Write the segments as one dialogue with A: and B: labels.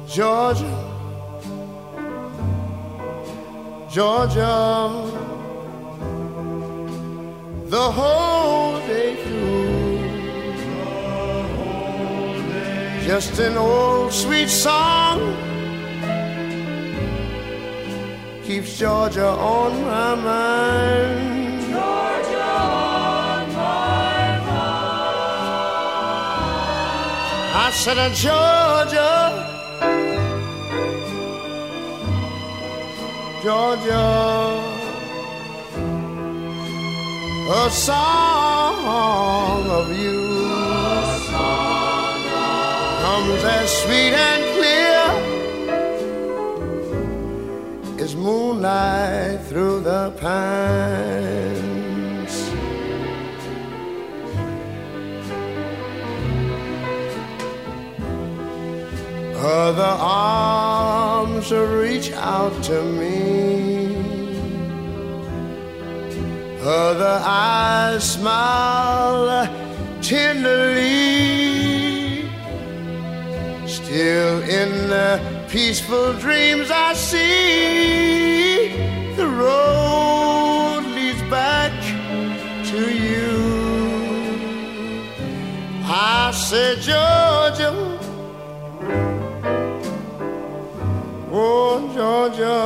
A: Georgia, Georgia, the whole day through, just an old sweet song keeps Georgia on my mind.
B: Georgia on my mind.
A: I said, Georgia, Georgia, a song of you comes as sweet and clear as moonlight through the pines. Other arms reach out to me, other eyes smile tenderly. Still in the peaceful dreams I see the road leads back to you. I said, Georgia, oh, Georgia,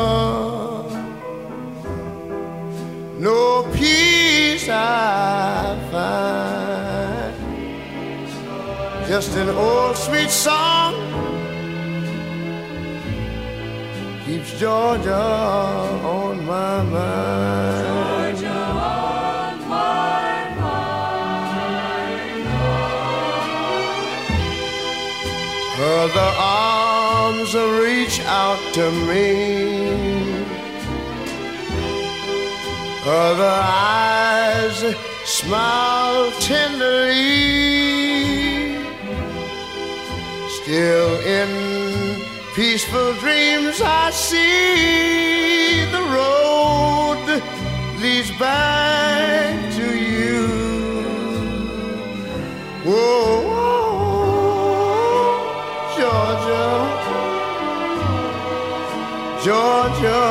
A: no peace I find, just an old sweet song keeps Georgia on my mind.
B: Georgia on my mind.
A: Other arms reach out to me, other eyes smile tenderly. Still in peaceful dreams I see the road leads back to you. Whoa, Georgia, Georgia,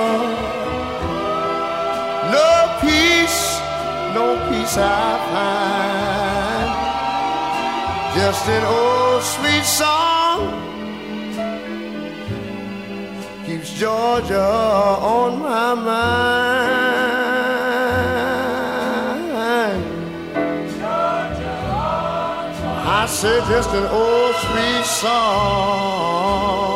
A: no peace I find, just an old sweet song keeps Georgia on my mind.
B: Georgia on my mind.
A: I said just an old sweet song